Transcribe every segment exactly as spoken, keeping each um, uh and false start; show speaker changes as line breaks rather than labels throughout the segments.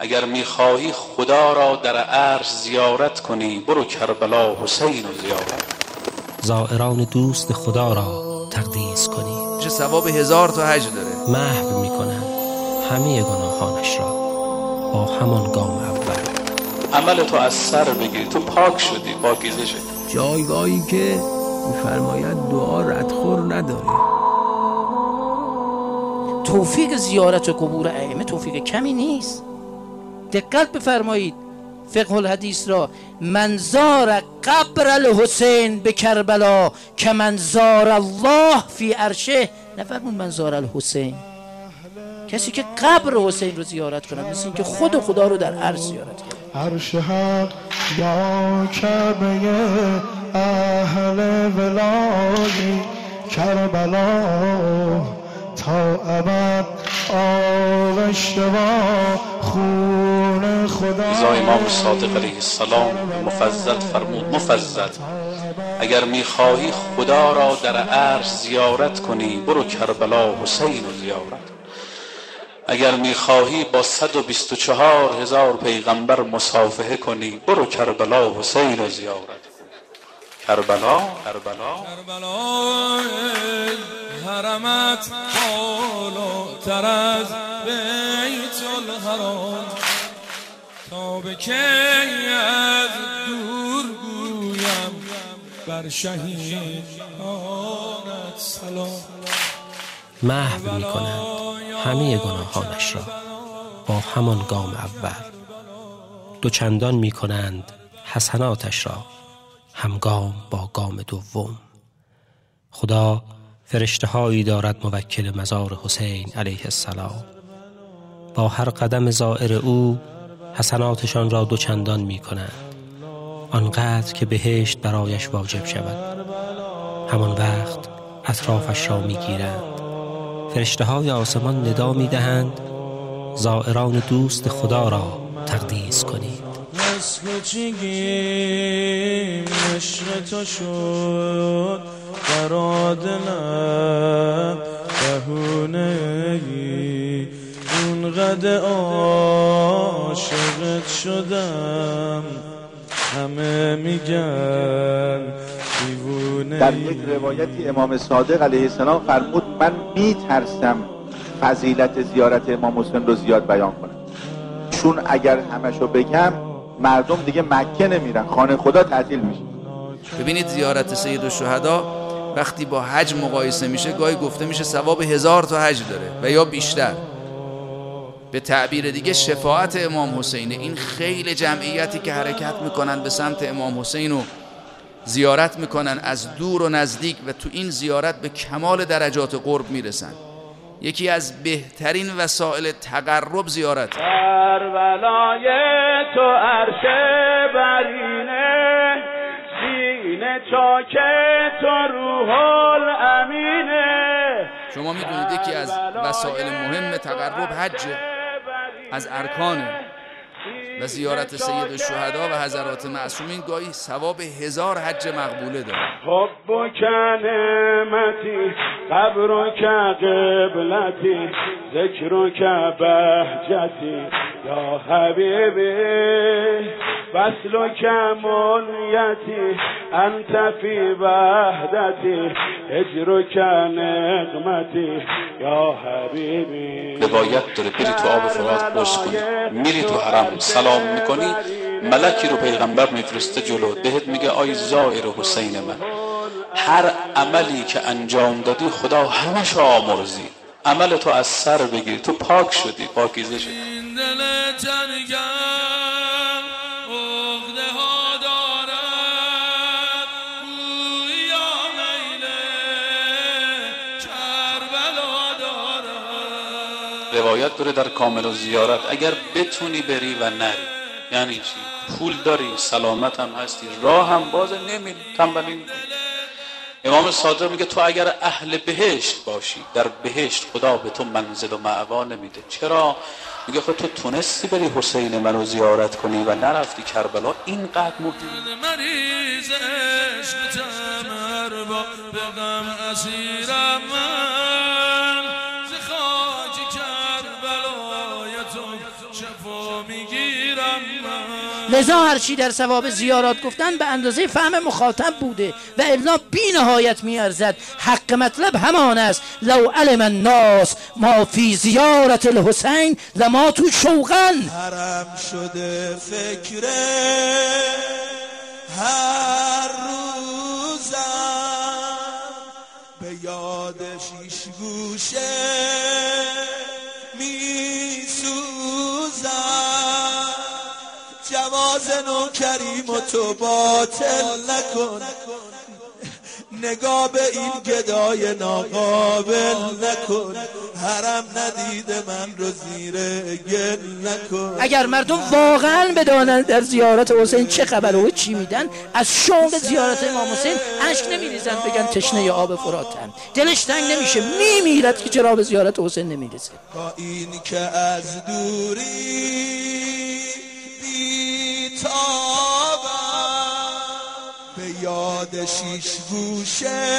اگر میخواهی خدا را در عرش زیارت کنی برو کربلا حسین رو زیارت.
زائران دوست خدا را تقدیس کنی
چه ثواب هزار تا حج داره.
محو میکنند همه گناهانش را با همان گام اول.
عمل تو از سر بگیر، تو پاک شدی، پاکیزه شدی.
جایگاهی که میفرماید دعا ردخور نداره.
توفیق زیارت و قبور ائمه توفیق کمی نیست. دقت بفرمایید فقه الحدیث را، من زار قبر الحسین به کربلا که من زار الله فی عرشه. نفرمون من زار الحسین، کسی که قبر حسین رو زیارت کنه مثل این که خود خدا رو در عرش زیارت کنه.
عرش حق یا کعبه اهل ولایی کربلا تا ابد آغشته با خون خدا.
ازا امام صادق علیه السلام مفضل فرمود مفضل اگر میخواهی خدا را در عرش زیارت کنی برو کربلا حسین رو زیارت. اگر میخواهی با صد و بیست و چهار هزار پیغمبر مصافحه کنی برو کربلا حسین رو زیارت. کربلا کربلا
کربلا حرمت بالاتر از بیت الحرام تا به کی از دور گویم بر شهیدانت سلام.
محو میکنند همه گناهانش را با همان گام اول. دوچندان میکنند حسناتش را همگام با گام دوم. خدا فرشته هایی دارد موکل مزار حسین علیه السلام. با هر قدم زائر او حسناتشان را دوچندان می کنند، آنقدر که بهشت برایش واجب شود. همان وقت اطرافش را می گیرند. فرشته های آسمان ندا می دهند زائران دوست خدا را تقدیس کنید.
نسل چیگیم عشق تو شد برا دلم بهونه ای اونقدر عاشقت شدم همه میگن دیوونه.
در یک روایتی امام صادق علیه السلام فرمود من میترسم فضیلت زیارت امام حسین رو زیاد بیان کنم، چون اگر همشو بگم مردم دیگه مکه نمیرن، خانه خدا تعطیل میشه.
ببینید زیارت سید الشهدا وقتی با حج مقایسه میشه گاهی گفته میشه ثواب هزار تا حج داره و یا بیشتر. به تعبیر دیگه شفاعت امام حسینه. این خیلی جمعیتی که حرکت میکنن به سمت امام حسین و زیارت میکنن از دور و نزدیک و تو این زیارت به کمال درجات قرب میرسن. یکی از بهترین وسایل تقرب زیارت.
کربلای تو عرش برینه سینه چاک تو روح الامینه.
شما میدونید یکی از وسایل مهم تقرب حجه، از ارکانه و زیارت سید الشهدا و حضرات معصومین گاهی ثواب هزار حج مقبوله داره.
حبک نعمتی قبرک قبلتی ذکرک بهجتی یا حبیبی وصلک منیتی انت فی وحدتی هجرک نقمتی یا حبیبی.
روایت داره بری تو آب فرات غسل کنی، میری تو حرم سلام میکنی، ملکی رو پیغمبر میفرسته جلو بهت میگه آی زائر حسین من، هر عملی که انجام دادی خدا همش آمرزی. عمل تو از سر بگیر، تو پاک شدی، پاکیزه شدی. روایت داره در کامل و زیارت اگر بتونی بری و نری، یعنی چی؟ پول داری، سلامت هم هستی، راه هم بازه، نمیری، تنبلی میکنی. امام صادق میگه تو اگر اهل بهشت باشی در بهشت خدا به تو منزل و مأوا نمیده. چرا؟ میگه خود تو تونستی بری حسین منو زیارت کنی و نرفتی کربلا. اینقدر مهم
مریض عشق تمر با بغم اسیرم من ز خاک کربلای تو شفا میگیرم
لذا هر چی در ثواب زیارات گفتن به اندازه فهم مخاطب بوده و الا بی نهایت میارزد. حق مطلب همان است لو علم الناس ما فی زیارت الحسین لما تو شوقا.
حرم شده فکر هر روزم به یاد شیش گوشه می سوزم. جواز نو کریم و تو باطل نکن، نگاه به این گدای ناقابل نکن. حرم ندیده من رو زیر گل نکن.
اگر مردم واقعا بدانند در زیارت حسین چه خبره و چی میدن، از شوق زیارت امام حسین اشک نمیریزن بگن تشنه آب فراتن، دلش تنگ نمیشه، میمیرد که چرا به زیارت حسین نمیرسه.
با این که از دوری بی‌تابم به یاد شیش گوشه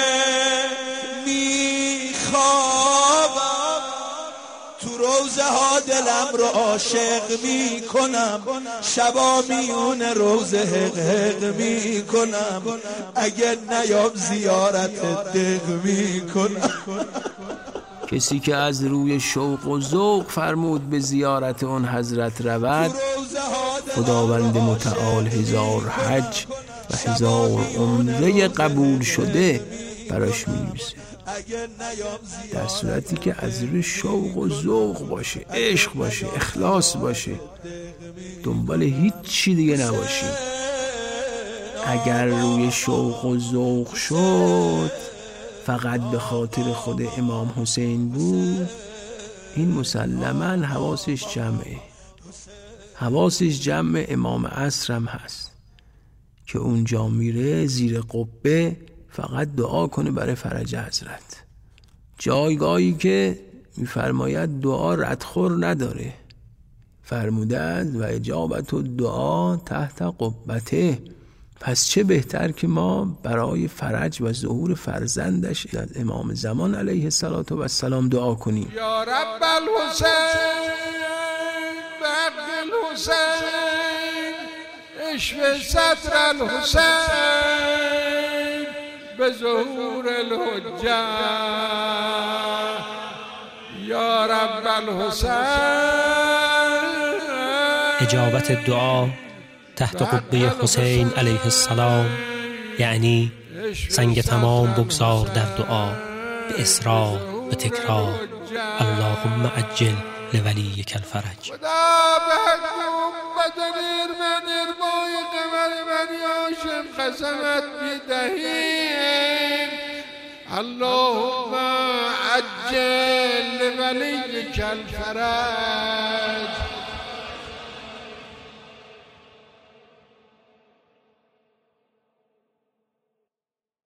میخوابم. تو روزه ها دلم رو عاشق میکنم، شبا میون روزه حق حق میکنم. اگه نیام زیارت دق میکنم.
کسی که از روی شوق و ذوق فرمود به زیارت آن حضرت رود، خداوند متعال هزار حج و هزار عمره قبول شده براش می‌نویسه. در صورتی که از روی شوق و ذوق باشه، عشق باشه، اخلاص باشه، دنبال هیچ چی دیگه نباشی. اگر روی شوق و ذوق شد فقط به خاطر خود امام حسین بود، این مسلماً حواسش جمعه. حواسش جمع امام عصر هم هست که اونجا میره زیر قبه فقط دعا کنه برای فرج حضرت. جایگاهی که میفرماید دعا ردخور نداره، فرمودند و اجابت و دعا تحت قبته. پس چه بهتر که ما برای فرج و ظهور فرزندش امام زمان علیه الصلاة و السلام دعا کنیم.
یا رب الحسین بحق الحسین اشف صدر الحسین به ظهور الحجه. یا رب الحسین.
اجابت دعا تحت قبه حسین علیه السلام یعنی سنگ تمام بگذار در دعا به اصرار و تکرار. اللهم عجل لولیک الفرج.
خدا بحکم بدنیر من اربای قمر من یاشم قسمت بدهیم. اللهم عجل لولیک الفرج.